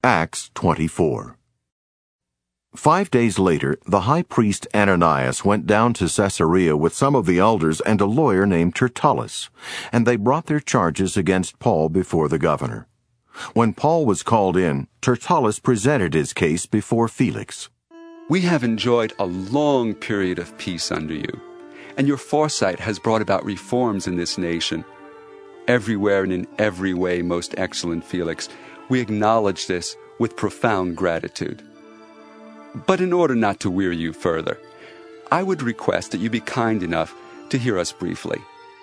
Acts 24. 5 days later, the high priest Ananias went down to Caesarea with some of the elders and a lawyer named Tertullus, and they brought their charges against Paul before the governor. When Paul was called in, Tertullus presented his case before Felix. We have enjoyed a long period of peace under you, and your foresight has brought about reforms in this nation. Everywhere and in every way, most excellent Felix, we acknowledge this with profound gratitude. But in order not to weary you further, I would request that you be kind enough to hear us briefly.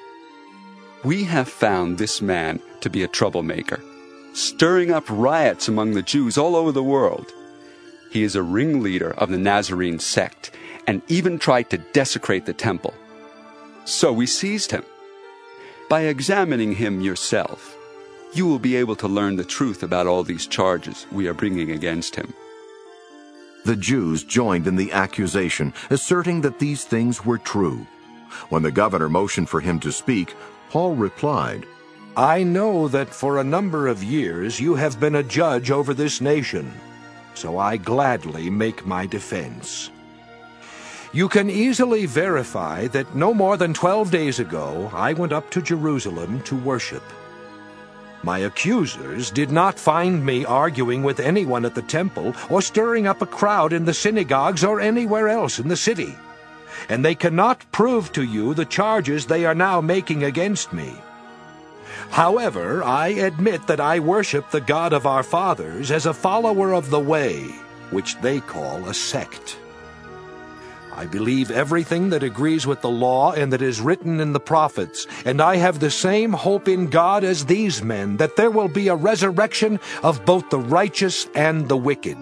We have found this man to be a troublemaker, stirring up riots among the Jews all over the world. He is a ringleader of the Nazarene sect and even tried to desecrate the temple. So we seized him. By examining him yourself, you will be able to learn the truth about all these charges we are bringing against him. The Jews joined in the accusation, asserting that these things were true. When the governor motioned for him to speak, Paul replied, I know that for a number of years you have been a judge over this nation, so I gladly make my defense. You can easily verify that no more than 12 days ago I went up to Jerusalem to worship. My accusers did not find me arguing with anyone at the temple or stirring up a crowd in the synagogues or anywhere else in the city, and they cannot prove to you the charges they are now making against me. However, I admit that I worship the God of our fathers as a follower of the way, which they call a sect. I believe everything that agrees with the law and that is written in the prophets, and I have the same hope in God as these men, that there will be a resurrection of both the righteous and the wicked.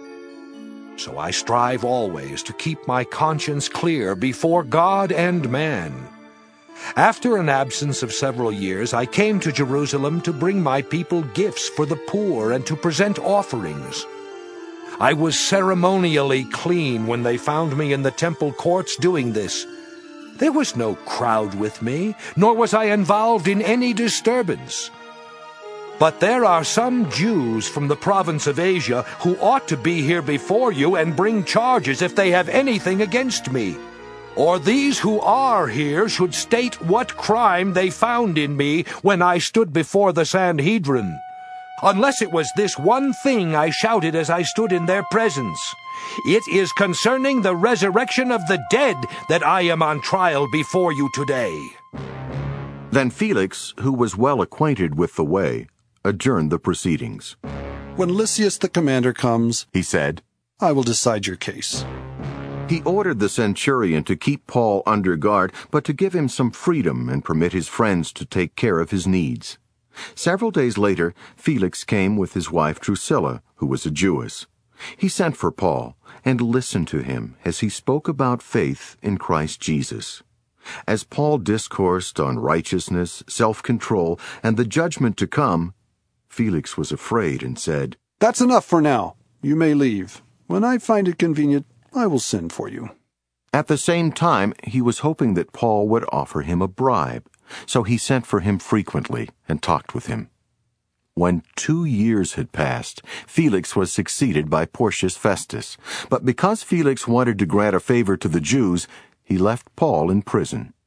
So I strive always to keep my conscience clear before God and man. After an absence of several years, I came to Jerusalem to bring my people gifts for the poor and to present offerings. I was ceremonially clean when they found me in the temple courts doing this. There was no crowd with me, nor was I involved in any disturbance. But there are some Jews from the province of Asia who ought to be here before you and bring charges if they have anything against me. Or these who are here should state what crime they found in me when I stood before the Sanhedrin. Unless it was this one thing I shouted as I stood in their presence. It is concerning the resurrection of the dead that I am on trial before you today. Then Felix, who was well acquainted with the way, adjourned the proceedings. When Lysias the commander comes, he said, I will decide your case. He ordered the centurion to keep Paul under guard, but to give him some freedom and permit his friends to take care of his needs. Several days later, Felix came with his wife Drusilla, who was a Jewess. He sent for Paul and listened to him as he spoke about faith in Christ Jesus. As Paul discoursed on righteousness, self-control, and the judgment to come, Felix was afraid and said, That's enough for now. You may leave. When I find it convenient, I will send for you. At the same time, he was hoping that Paul would offer him a bribe. So he sent for him frequently and talked with him. When 2 years had passed, Felix was succeeded by Porcius Festus. But because Felix wanted to grant a favor to the Jews, he left Paul in prison.